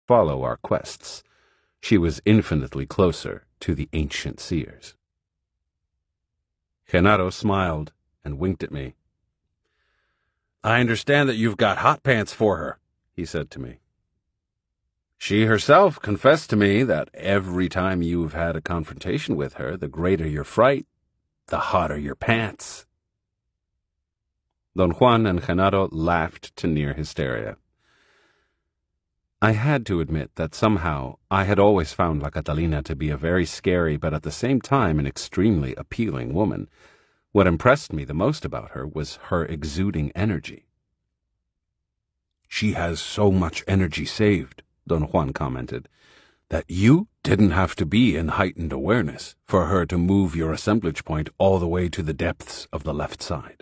follow our quests. She was infinitely closer to the ancient seers. Genaro smiled and winked at me. "I understand that you've got hot pants for her," he said to me. "She herself confessed to me that every time you've had a confrontation with her, the greater your fright, the hotter your pants." Don Juan and Genaro laughed to near hysteria. I had to admit that somehow I had always found La Catalina to be a very scary but at the same time an extremely appealing woman. What impressed me the most about her was her exuding energy. "She has so much energy saved," Don Juan commented, "that you didn't have to be in heightened awareness for her to move your assemblage point all the way to the depths of the left side."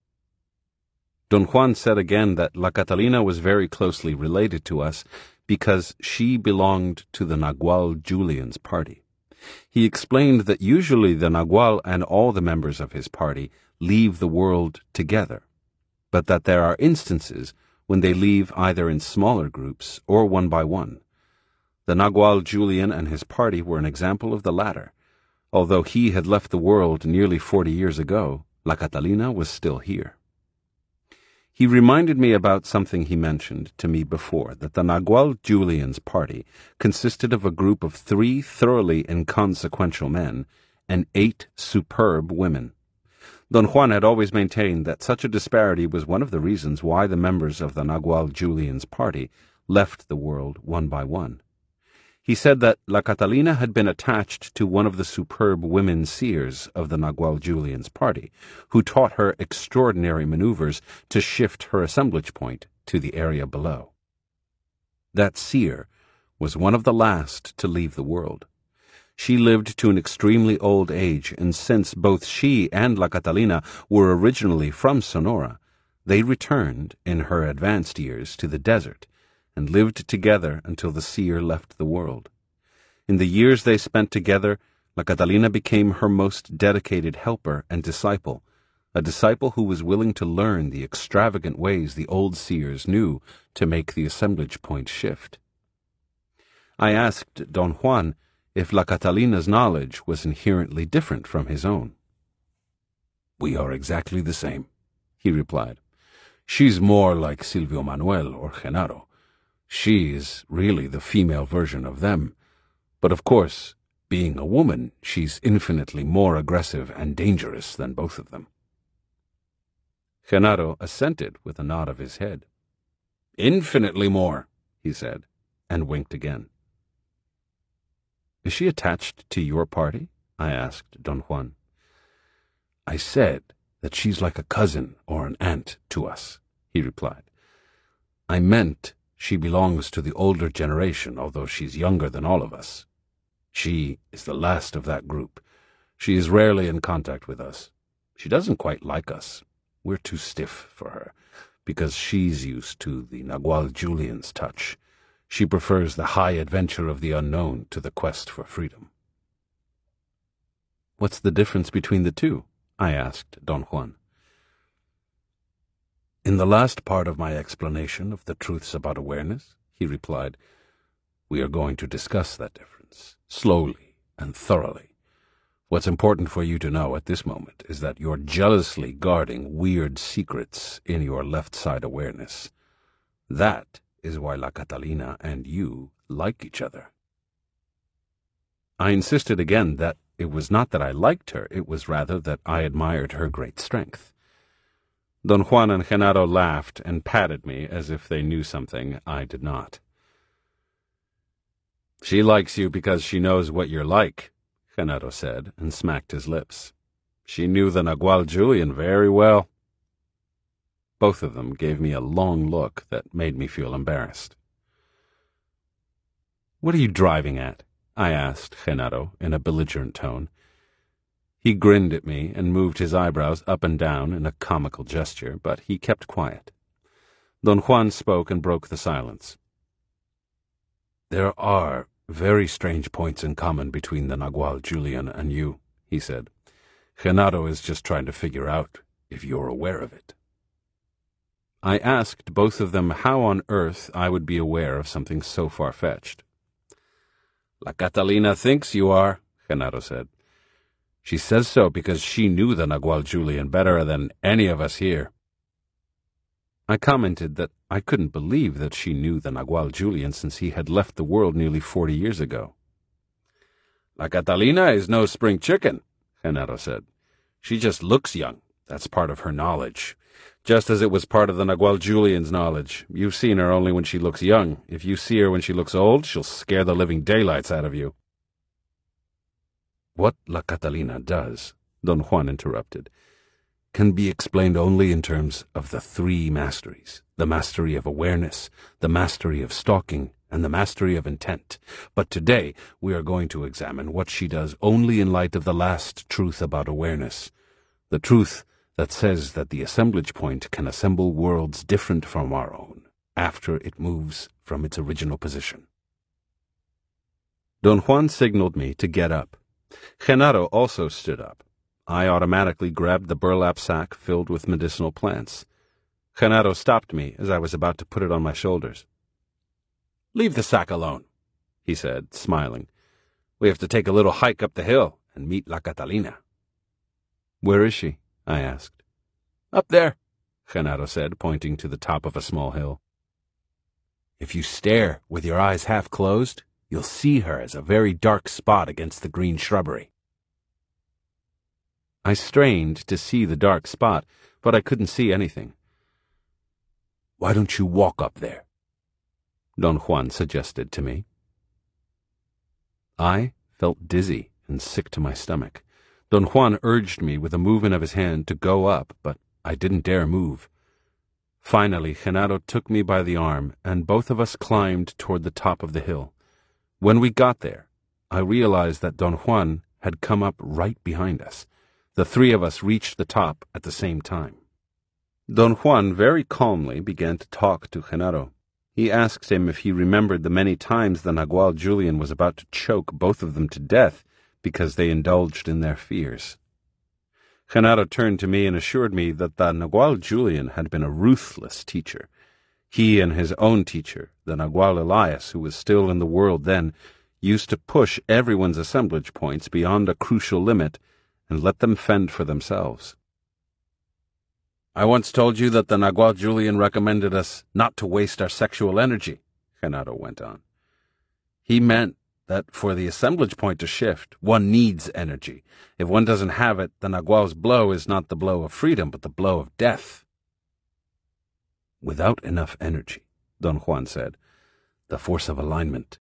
Don Juan said again that La Catalina was very closely related to us because she belonged to the Nagual Julian's party. He explained that usually the Nagual and all the members of his party leave the world together, but that there are instances when they leave either in smaller groups or one by one. The Nagual Julian and his party were an example of the latter. Although he had left the world nearly 40 years ago, La Catalina was still here. He reminded me about something he mentioned to me before, that the Nagual Julian's party consisted of a group of 3 thoroughly inconsequential men and 8 superb women. Don Juan had always maintained that such a disparity was one of the reasons why the members of the Nagual Julian's party left the world one by one. He said that La Catalina had been attached to one of the superb women seers of the Nagual Julian's party, who taught her extraordinary maneuvers to shift her assemblage point to the area below. That seer was one of the last to leave the world. She lived to an extremely old age, and since both she and La Catalina were originally from Sonora, they returned, in her advanced years, to the desert, and lived together until the seer left the world. In the years they spent together, La Catalina became her most dedicated helper and disciple, a disciple who was willing to learn the extravagant ways the old seers knew to make the assemblage point shift. I asked Don Juan if La Catalina's knowledge was inherently different from his own. "We are exactly the same," he replied. "She's more like Silvio Manuel or Genaro. She is really the female version of them, but of course, being a woman, she's infinitely more aggressive and dangerous than both of them." Genaro assented with a nod of his head. "Infinitely more," he said, and winked again. "Is she attached to your party?" I asked Don Juan. "I said that she's like a cousin or an aunt to us," he replied. "I meant she belongs to the older generation, although she's younger than all of us. She is the last of that group. She is rarely in contact with us. She doesn't quite like us. We're too stiff for her, because she's used to the Nagual Julian's touch. She prefers the high adventure of the unknown to the quest for freedom." "What's the difference between the two?" I asked Don Juan. "In the last part of my explanation of the truths about awareness," he replied, "we are going to discuss that difference, slowly and thoroughly. What's important for you to know at this moment is that you're jealously guarding weird secrets in your left-side awareness. That is why La Catalina and you like each other." I insisted again that it was not that I liked her, it was rather that I admired her great strength. Don Juan and Genaro laughed and patted me as if they knew something I did not. "She likes you because she knows what you're like," Genaro said, and smacked his lips. "She knew the Nagual Julian very well." Both of them gave me a long look that made me feel embarrassed. "What are you driving at?" I asked Genaro in a belligerent tone. He grinned at me and moved his eyebrows up and down in a comical gesture, but he kept quiet. Don Juan spoke and broke the silence. "There are very strange points in common between the Nagual Julian and you," he said. "Genaro is just trying to figure out if you're aware of it." I asked both of them how on earth I would be aware of something so far-fetched. La Catalina thinks you are, Genaro said. She says so because she knew the Nagual Julian better than any of us here. I commented that I couldn't believe that she knew the Nagual Julian since he had left the world nearly 40 years ago. La Catalina is no spring chicken, Genaro said. She just looks young. That's part of her knowledge. Just as it was part of the Nagual Julian's knowledge. You've seen her only when she looks young. If you see her when she looks old, she'll scare the living daylights out of you. What La Catalina does, Don Juan interrupted, can be explained only in terms of the three masteries, the mastery of awareness, the mastery of stalking, and the mastery of intent. But today we are going to examine what she does only in light of the last truth about awareness, the truth that says that the assemblage point can assemble worlds different from our own after it moves from its original position. Don Juan signaled me to get up. Genaro also stood up. I automatically grabbed the burlap sack filled with medicinal plants. Genaro stopped me as I was about to put it on my shoulders. "Leave the sack alone," he said, smiling. "We have to take a little hike up the hill and meet La Catalina." "Where is she?" I asked. "Up there," Genaro said, pointing to the top of a small hill. "If you stare with your eyes half closed, you'll see her as a very dark spot against the green shrubbery." I strained to see the dark spot, but I couldn't see anything. "Why don't you walk up there?" Don Juan suggested to me. I felt dizzy and sick to my stomach. Don Juan urged me with a movement of his hand to go up, but I didn't dare move. Finally, Genaro took me by the arm, and both of us climbed toward the top of the hill. When we got there, I realized that Don Juan had come up right behind us. The three of us reached the top at the same time. Don Juan very calmly began to talk to Genaro. He asked him if he remembered the many times the Nagual Julian was about to choke both of them to death because they indulged in their fears. Genaro turned to me and assured me that the Nagual Julian had been a ruthless teacher. He and his own teacher, the Nagual Elias, who was still in the world then, used to push everyone's assemblage points beyond a crucial limit and let them fend for themselves. "I once told you that the Nagual Julian recommended us not to waste our sexual energy," Genaro went on. "He meant that for the assemblage point to shift, one needs energy. If one doesn't have it, the Nagual's blow is not the blow of freedom, but the blow of death." "Without enough energy," Don Juan said, "the force of alignment